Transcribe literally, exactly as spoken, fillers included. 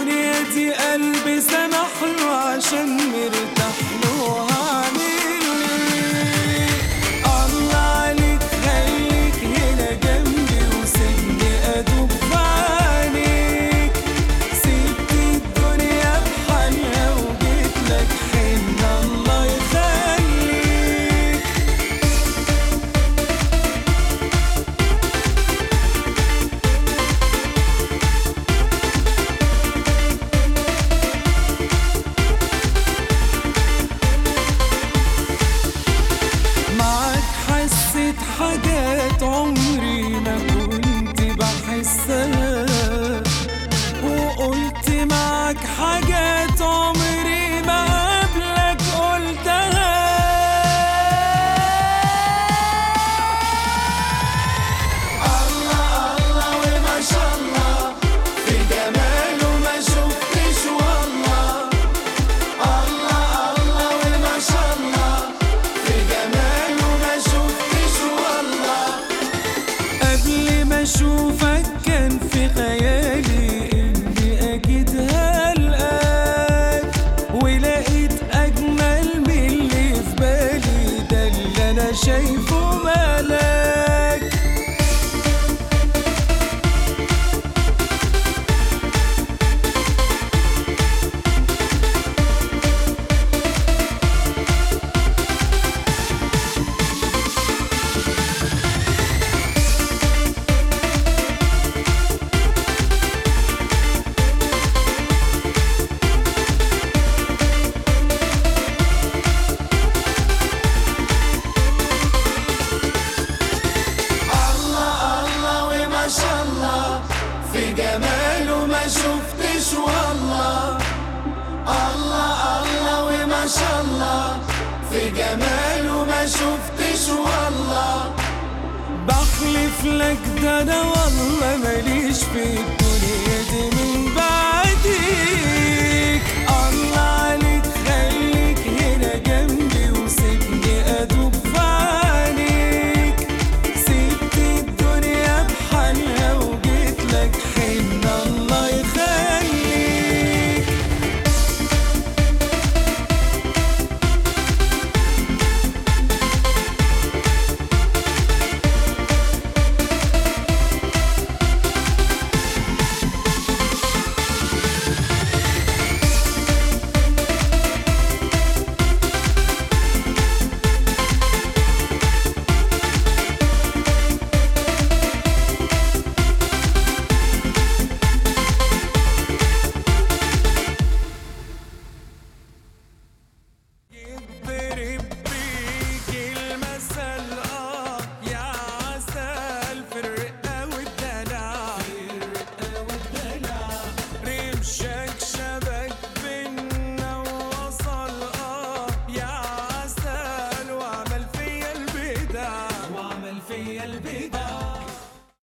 الدنيا دي قلبي سمح له عشان مرتاح له وهعمل ايه؟ الله عليك خليك هنا جنبي وسيبني ادوب في عينيك. سبت الدنيا بحالها وجيت لك حن الله يخليك. معاك حسيت حاجات عمري ما كنت بحسها، وقلت معاك حاجات عمري ما قبلك قلتها. الله الله وما شاء الله في جماله ما شفتش والله. الله الله وما شاء الله في جماله ما شفتش والله. قبل ما اشوفك كان في خيالي اني اكيد هلقاك، ولقيت اجمل من اللي في بالي، ده اللي انا شايفه ملاك. ما شاء الله في جماله ما شفتش والله. الله الله وما شاء الله في جماله ما شفتش والله. بحلف لك ده انا والله ماليش في الدنيا دي من